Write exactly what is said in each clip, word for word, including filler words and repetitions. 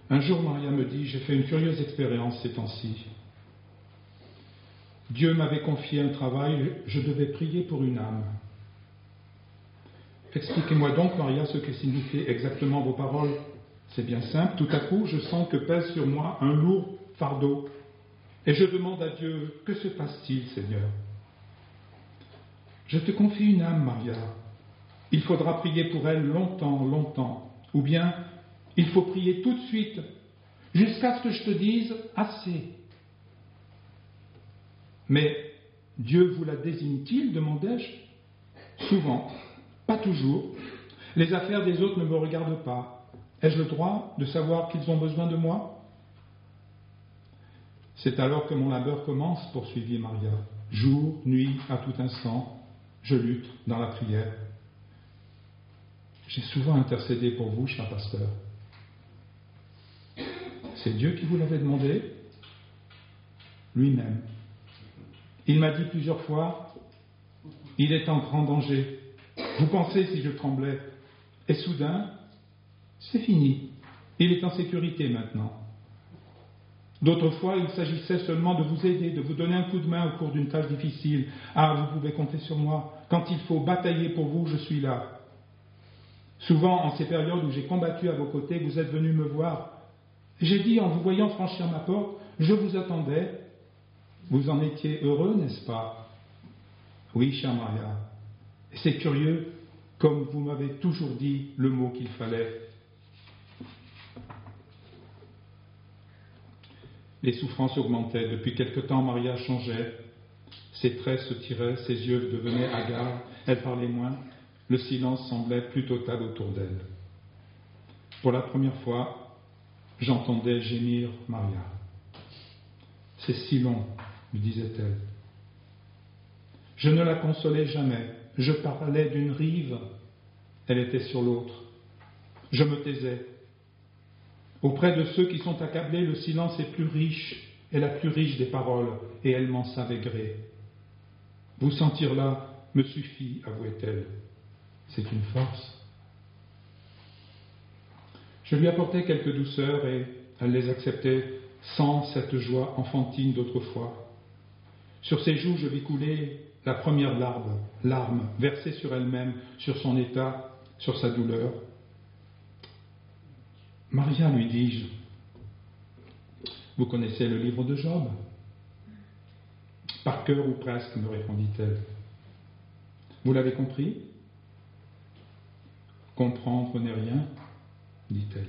Un jour, Maria me dit, j'ai fait une curieuse expérience ces temps-ci. Dieu m'avait confié un travail, je devais prier pour une âme. Expliquez-moi donc, Maria, ce que signifient exactement vos paroles. C'est bien simple, tout à coup, je sens que pèse sur moi un lourd fardeau. Et je demande à Dieu, que se passe-t-il, Seigneur? Je te confie une âme, Maria. Il faudra prier pour elle longtemps, longtemps. Ou bien, il faut prier tout de suite, jusqu'à ce que je te dise assez. Mais Dieu vous la désigne-t-il, demandai-je. Souvent, pas toujours. Les affaires des autres ne me regardent pas. Ai-je le droit de savoir qu'ils ont besoin de moi? C'est alors que mon labeur commence, poursuivit Maria. Jour, nuit, à tout instant, je lutte dans la prière. J'ai souvent intercédé pour vous, cher pasteur. C'est Dieu qui vous l'avait demandé, lui-même. Il m'a dit plusieurs fois, il est en grand danger. Vous pensez si je tremblais. Et soudain, c'est fini. Il est en sécurité maintenant. D'autres fois, il s'agissait seulement de vous aider, de vous donner un coup de main au cours d'une tâche difficile. Ah, vous pouvez compter sur moi. Quand il faut batailler pour vous, je suis là. Souvent, en ces périodes où j'ai combattu à vos côtés, vous êtes venus me voir. J'ai dit, en vous voyant franchir ma porte, je vous attendais. Vous en étiez heureux, n'est-ce pas? Oui, chère Maria. Et c'est curieux, comme vous m'avez toujours dit le mot qu'il fallait. Les souffrances augmentaient. Depuis quelque temps, Maria changeait. Ses traits se tiraient, ses yeux devenaient hagards. Elle parlait moins. Le silence semblait plus total autour d'elle. Pour la première fois, j'entendais gémir Maria. « C'est si long », me disait-elle. Je ne la consolais jamais. Je parlais d'une rive, elle était sur l'autre. Je me taisais. Auprès de ceux qui sont accablés, le silence est plus riche, est la plus riche des paroles, et elle m'en savait gré. Vous sentir là me suffit, avouait-elle. C'est une force. Je lui apportais quelques douceurs et elle les acceptait sans cette joie enfantine d'autrefois. Sur ses joues, je vis couler la première larme, larme versée sur elle-même, sur son état, sur sa douleur. Maria, lui dis-je, vous connaissez le livre de Job? Par cœur ou presque, me répondit-elle. Vous l'avez compris? Comprendre n'est rien, dit-elle.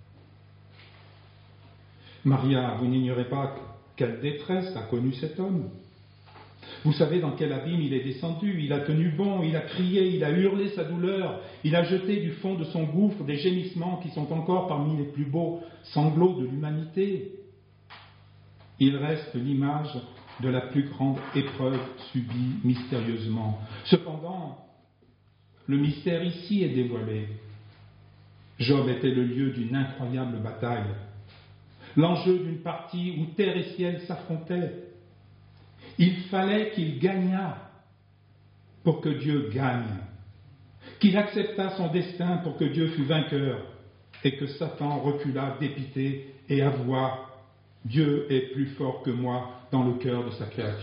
Maria, vous n'ignorez pas quelle détresse a connu cet homme. Vous savez dans quel abîme il est descendu, il a tenu bon, il a crié, il a hurlé sa douleur, il a jeté du fond de son gouffre des gémissements qui sont encore parmi les plus beaux sanglots de l'humanité. Il reste l'image de la plus grande épreuve subie mystérieusement. Cependant, le mystère ici est dévoilé. Job était le lieu d'une incroyable bataille, l'enjeu d'une partie où terre et ciel s'affrontaient. Il fallait qu'il gagnât pour que Dieu gagne, qu'il acceptât son destin pour que Dieu fût vainqueur, et que Satan reculât dépité et avouât « Dieu est plus fort que moi dans le cœur de sa créature ».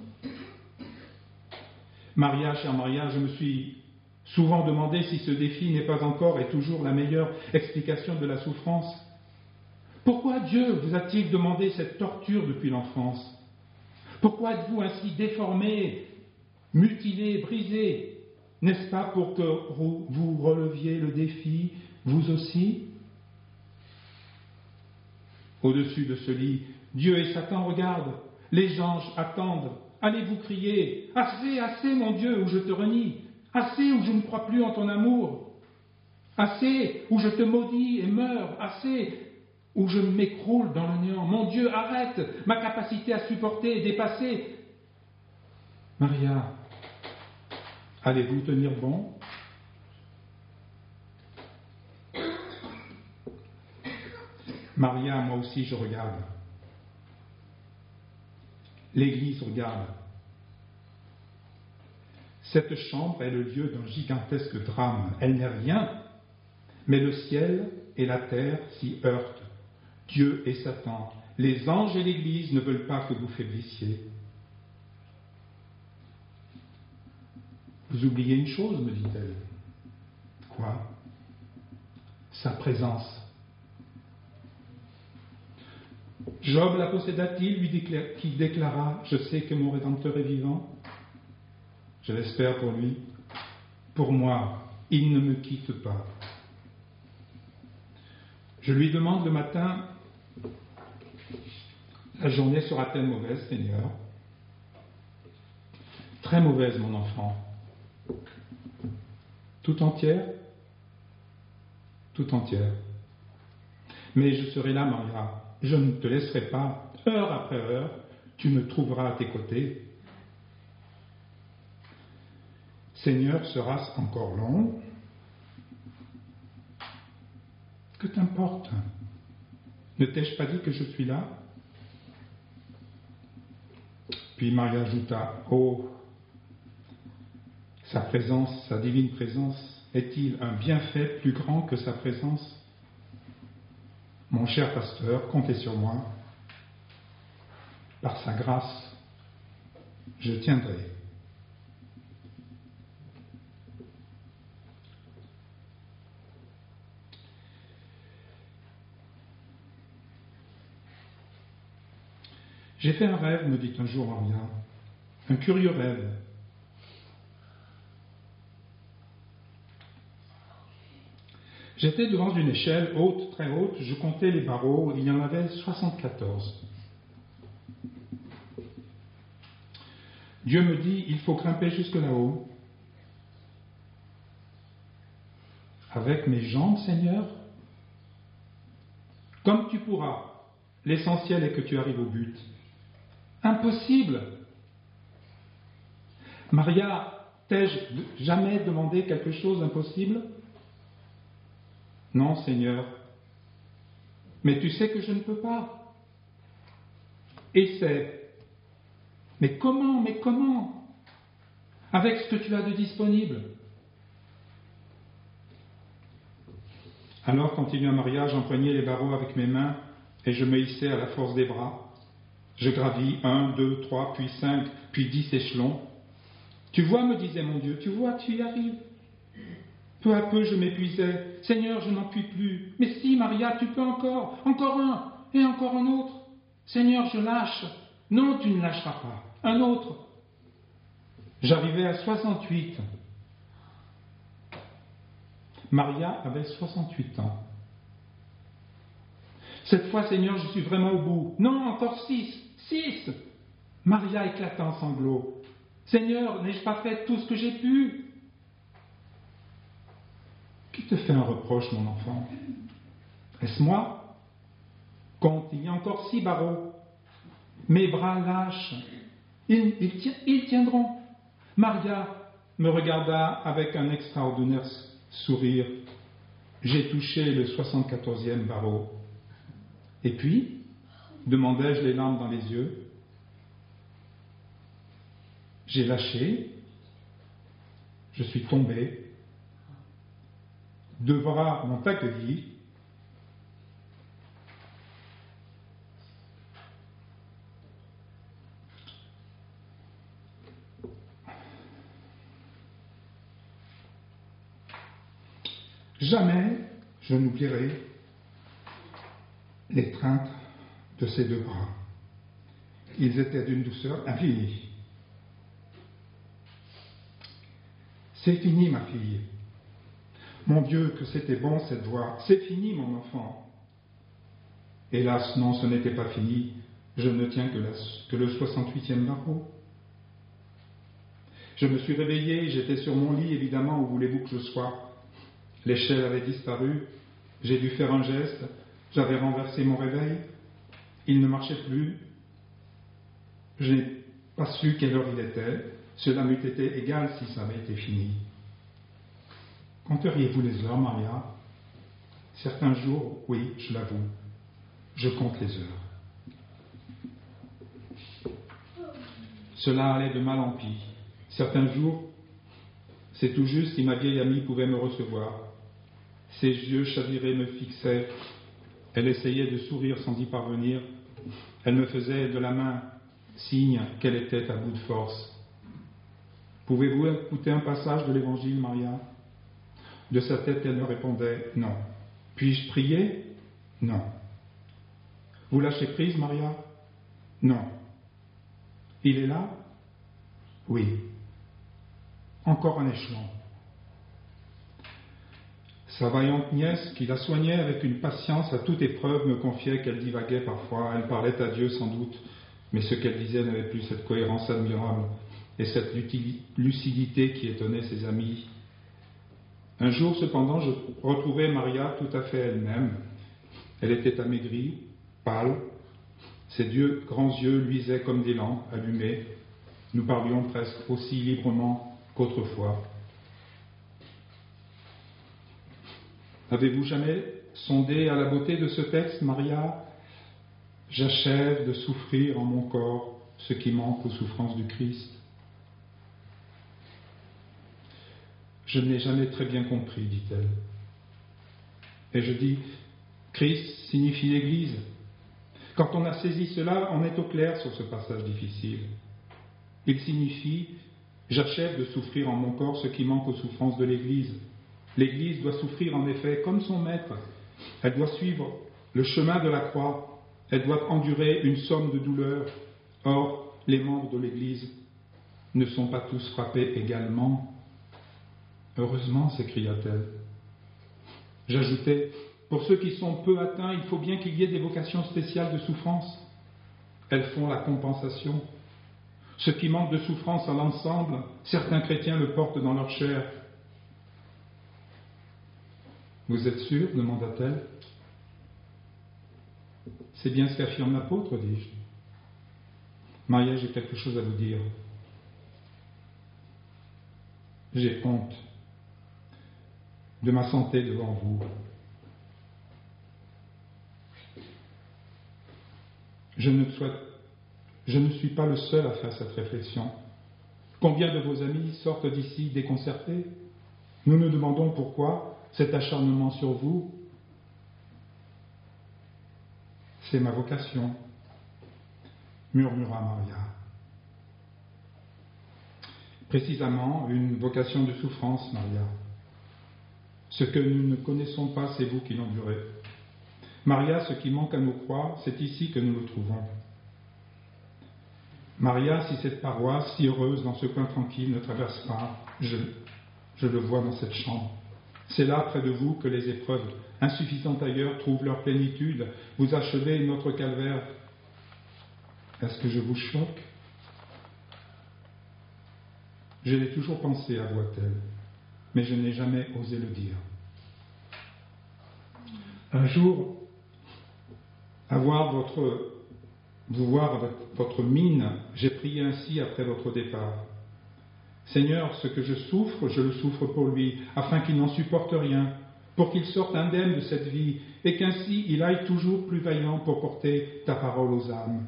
Maria, chère Maria, je me suis souvent demandé si ce défi n'est pas encore et toujours la meilleure explication de la souffrance. Pourquoi Dieu vous a-t-il demandé cette torture depuis l'enfance? Pourquoi êtes-vous ainsi déformé, mutilé, brisé? N'est-ce pas pour que vous releviez le défi, vous aussi? Au-dessus de ce lit, Dieu et Satan regardent, les anges attendent. Allez-vous crier « Assez, assez, mon Dieu, où je te renie, assez, où je ne crois plus en ton amour, assez, où je te maudis et meurs, assez, où je m'écroule dans le néant. Mon Dieu, arrête, ma capacité à supporter est dépassée. » Maria, allez-vous tenir bon? Maria, moi aussi je regarde. L'Église regarde. Cette chambre est le lieu d'un gigantesque drame. Elle n'est rien, mais le ciel et la terre s'y heurtent. Dieu et Satan, les anges et l'Église ne veulent pas que vous faiblissiez. Vous oubliez une chose, me dit-elle. Quoi ? Sa présence. Job la posséda-t-il, lui déclara, qui déclara « Je sais que mon Rédempteur est vivant ». Je l'espère pour lui. Pour moi, il ne me quitte pas. Je lui demande le matin, la journée sera-t-elle mauvaise, Seigneur ? Très mauvaise, mon enfant. Tout entière ? Tout entière. Mais je serai là, Maria. Je ne te laisserai pas, heure après heure, tu me trouveras à tes côtés. Seigneur, sera-ce encore long ? Que t'importe ? Ne t'ai-je pas dit que je suis là ? Puis Maria ajouta, oh, sa présence, sa divine présence, est-il un bienfait plus grand que sa présence ? Mon cher pasteur, comptez sur moi. Par sa grâce, je tiendrai. J'ai fait un rêve, me dit un jour Maria, un curieux rêve. J'étais devant une échelle haute, très haute, je comptais les barreaux, il y en avait soixante-quatorze. Dieu me dit, il faut grimper jusque là-haut. Avec mes jambes, Seigneur ? Comme tu pourras, l'essentiel est que tu arrives au but. Impossible ! Maria, t'ai-je jamais demandé quelque chose d'impossible ? Non, Seigneur. Mais tu sais que je ne peux pas. Essaie. Mais comment, mais comment ? Avec ce que tu as de disponible. Alors, continuant Maria, j'empoignais les barreaux avec mes mains et je me hissais à la force des bras. Je gravis un, deux, trois, puis cinq, puis dix échelons. Tu vois, me disait mon Dieu, tu vois, tu y arrives. Peu à peu, je m'épuisais. Seigneur, je n'en puis plus. Mais si, Maria, tu peux encore. Encore un, et encore un autre. Seigneur, je lâche. Non, tu ne lâcheras pas. Un autre. J'arrivais à soixante-huit. Maria avait soixante-huit ans. Cette fois, Seigneur, je suis vraiment au bout. Non, encore six. Six. Maria éclata en sanglots. Seigneur, n'ai-je pas fait tout ce que j'ai pu ? Qui te fait un reproche, mon enfant ? Est-ce moi ? Compte, il y a encore six barreaux. Mes bras lâchent. Ils, ils, ti- ils tiendront. Maria me regarda avec un extraordinaire sourire. J'ai touché le soixante-quatorzième barreau. Et puis, demandai-je les larmes dans les yeux. J'ai lâché. Je suis tombé. Deux bras m'ont accueilli. Jamais je n'oublierai l'étreinte de ces deux bras. Ils étaient d'une douceur infinie. C'est fini, ma fille. Mon Dieu, que c'était bon cette voix. C'est fini, mon enfant. Hélas, non, ce n'était pas fini. Je ne tiens que, la, que le soixante-huitième barreau. Je me suis réveillé, j'étais sur mon lit, évidemment, où voulez-vous que je sois ? L'échelle avait disparu, j'ai dû faire un geste, j'avais renversé mon réveil, il ne marchait plus. Je n'ai pas su quelle heure il était, cela m'eût été égal si ça avait été fini. Compteriez-vous les heures, Maria ? Certains jours, oui, je l'avoue, je compte les heures. Cela allait de mal en pis. Certains jours, c'est tout juste si ma vieille amie pouvait me recevoir. Ses yeux chavirés me fixaient. Elle essayait de sourire sans y parvenir. Elle me faisait de la main signe qu'elle était à bout de force. Pouvez-vous écouter un passage de l'Évangile, Maria ? De sa tête, elle me répondait « Non ». Puis-je prier ? Non. Vous lâchez prise, Maria ? Non. Il est là ? Oui. Encore un échelon. Sa vaillante nièce, qui la soignait avec une patience à toute épreuve, me confiait qu'elle divaguait parfois. Elle parlait à Dieu sans doute, mais ce qu'elle disait n'avait plus cette cohérence admirable et cette lucidité qui étonnait ses amis. Un jour, cependant, je retrouvai Maria tout à fait elle-même. Elle était amaigrie, pâle. Ses deux grands yeux luisaient comme des lampes allumées. Nous parlions presque aussi librement qu'autrefois. Avez-vous jamais sondé à la beauté de ce texte, Maria ? J'achève de souffrir en mon corps ce qui manque aux souffrances du Christ. Je ne l'ai jamais très bien compris, dit-elle. Et je dis, Christ signifie l'Église. Quand on a saisi cela, on est au clair sur ce passage difficile. Il signifie, j'achève de souffrir en mon corps ce qui manque aux souffrances de l'Église. L'Église doit souffrir en effet comme son maître. Elle doit suivre le chemin de la croix. Elle doit endurer une somme de douleurs. Or, les membres de l'Église ne sont pas tous frappés également. Heureusement, s'écria-t-elle. J'ajoutais, pour ceux qui sont peu atteints, il faut bien qu'il y ait des vocations spéciales de souffrance. Elles font la compensation. Ce qui manque de souffrance à l'ensemble, certains chrétiens le portent dans leur chair. Vous êtes sûr ? Demanda-t-elle. C'est bien ce qu'affirme l'apôtre, dis-je. Maria, j'ai quelque chose à vous dire. J'ai honte de ma santé devant vous. Je ne, souhaite, je ne suis pas le seul à faire cette réflexion. Combien de vos amis sortent d'ici déconcertés ? Nous nous demandons pourquoi cet acharnement sur vous. C'est ma vocation, murmura Maria. Précisément, une vocation de souffrance, Maria. Ce que nous ne connaissons pas, c'est vous qui l'endurez. Maria, ce qui manque à nos croix, c'est ici que nous le trouvons. Maria, si cette paroisse, si heureuse dans ce coin tranquille, ne traverse pas, je, je le vois dans cette chambre. C'est là, près de vous, que les épreuves, insuffisantes ailleurs, trouvent leur plénitude. Vous achevez notre calvaire. Est-ce que je vous choque ? Je l'ai toujours pensé, avoua-t-elle, mais je n'ai jamais osé le dire. Un jour, à voir votre, vous voir avec votre mine, j'ai prié ainsi après votre départ. Seigneur, ce que je souffre, je le souffre pour lui, afin qu'il n'en supporte rien, pour qu'il sorte indemne de cette vie, et qu'ainsi il aille toujours plus vaillant pour porter ta parole aux âmes.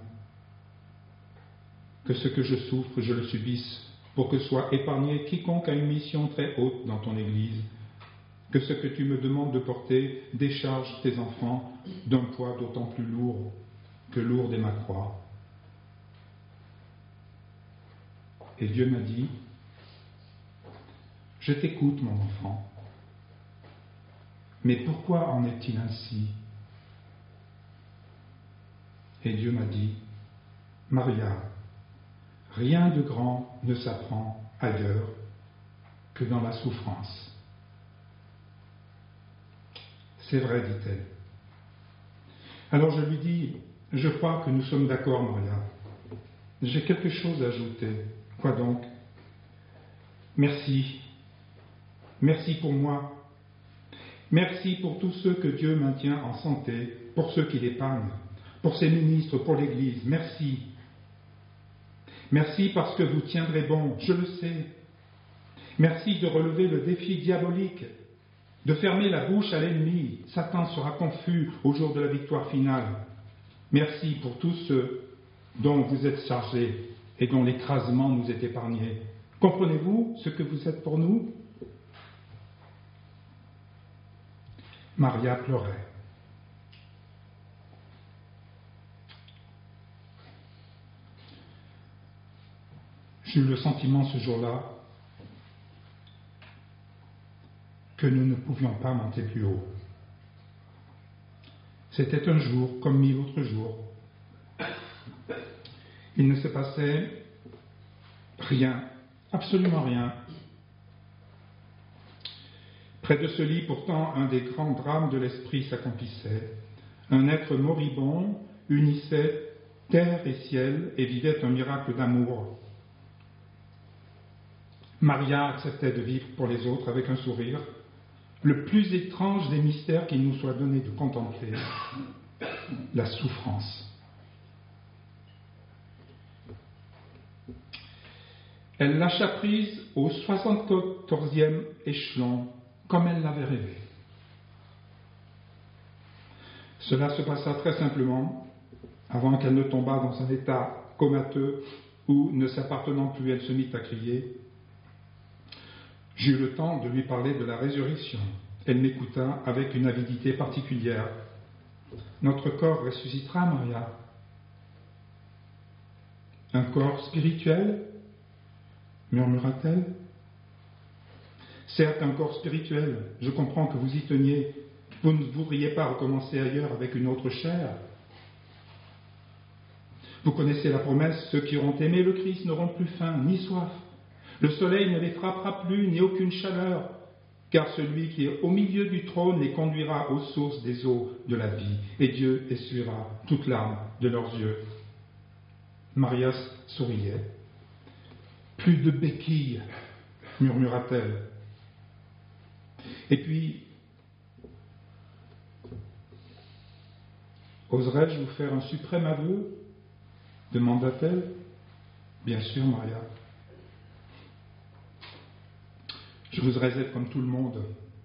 Que ce que je souffre, je le subisse, pour que soit épargné quiconque a une mission très haute dans ton Église. Que ce que tu me demandes de porter décharge tes enfants d'un poids d'autant plus lourd que lourd est ma croix. Et Dieu m'a dit, je t'écoute, mon enfant. Mais pourquoi en est-il ainsi ? Et Dieu m'a dit, Maria, rien de grand ne s'apprend ailleurs que dans la souffrance. C'est vrai, dit-elle. Alors je lui dis, je crois que nous sommes d'accord, Maria. J'ai quelque chose à ajouter. Quoi donc ? Merci. Merci pour moi. Merci pour tous ceux que Dieu maintient en santé, pour ceux qui l'épargnent, pour ses ministres, pour l'Église. Merci. Merci parce que vous tiendrez bon, je le sais. Merci de relever le défi diabolique, de fermer la bouche à l'ennemi. Satan sera confus au jour de la victoire finale. Merci pour tous ceux dont vous êtes chargés et dont l'écrasement nous est épargné. Comprenez-vous ce que vous êtes pour nous ? Maria pleurait. J'ai eu le sentiment ce jour-là que nous ne pouvions pas monter plus haut. C'était un jour comme mille autres jours. Il ne se passait rien, absolument rien. Près de ce lit, pourtant, un des grands drames de l'esprit s'accomplissait. Un être moribond unissait terre et ciel et vivait un miracle d'amour. Maria acceptait de vivre pour les autres avec un sourire, le plus étrange des mystères qu'il nous soit donné de contempler, la souffrance. Elle lâcha prise au soixante-quatorzième échelon, comme elle l'avait rêvé. Cela se passa très simplement, avant qu'elle ne tombât dans un état comateux où, ne s'appartenant plus, elle se mit à crier. J'eus le temps de lui parler de la résurrection. Elle m'écouta avec une avidité particulière. « Notre corps ressuscitera, Maria. »« Un corps spirituel ?» murmura-t-elle. « Certes, un corps spirituel. Je comprends que vous y teniez. Vous ne voudriez pas recommencer ailleurs avec une autre chair. Vous connaissez la promesse, ceux qui auront aimé le Christ n'auront plus faim ni soif. Le soleil ne les frappera plus, ni aucune chaleur, car celui qui est au milieu du trône les conduira aux sources des eaux de la vie, et Dieu essuiera toute larme de leurs yeux. » Maria souriait. « Plus de béquilles, murmura-t-elle. Et puis, oserais-je vous faire un suprême aveu ? Demanda-t-elle. Bien sûr, Maria. Je voudrais être comme tout le monde.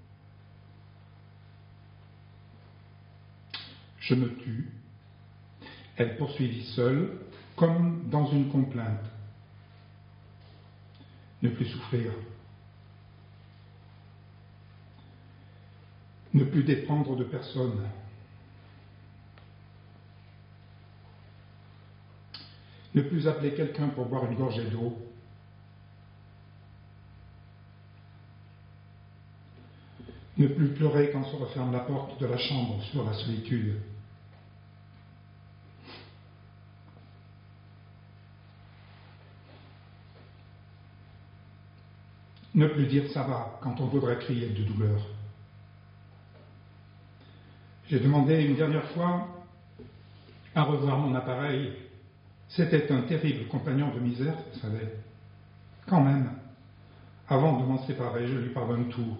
Je me tus. Elle poursuivit seule, comme dans une complainte. Ne plus souffrir. Ne plus dépendre de personne. Ne plus appeler quelqu'un pour boire une gorgée d'eau. Ne plus pleurer quand se referme la porte de la chambre sur la solitude. Ne plus dire ça va quand on voudrait crier de douleur. J'ai demandé une dernière fois à revoir mon appareil. C'était un terrible compagnon de misère, vous savez. Quand même, avant de m'en séparer, je lui pardonne tout.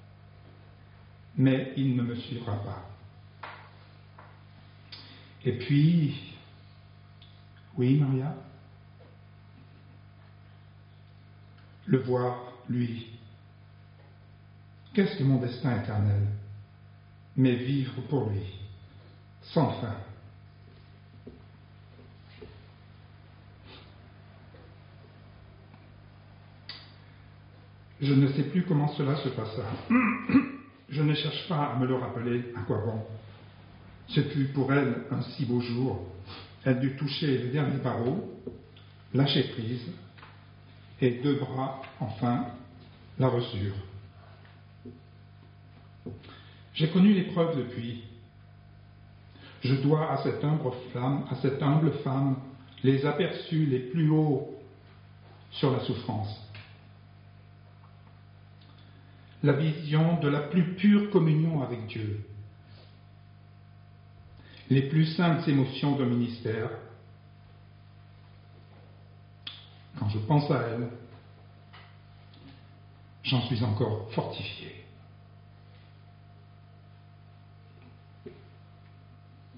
Mais il ne me suivra pas. Et puis, oui, Maria, le voir, lui, qu'est-ce que mon destin éternel? Mais vivre pour lui, sans fin. Je ne sais plus comment cela se passa. Je ne cherche pas à me le rappeler, à quoi bon. Ce fut pour elle un si beau jour. Elle dut toucher le dernier barreau, lâcher prise, et deux bras, enfin, la reçurent. J'ai connu l'épreuve depuis. Je dois à cette humble femme, à cette humble femme, les aperçus les plus hauts sur la souffrance. La vision de la plus pure communion avec Dieu, les plus saintes émotions d'un ministère. Quand je pense à elle, j'en suis encore fortifié.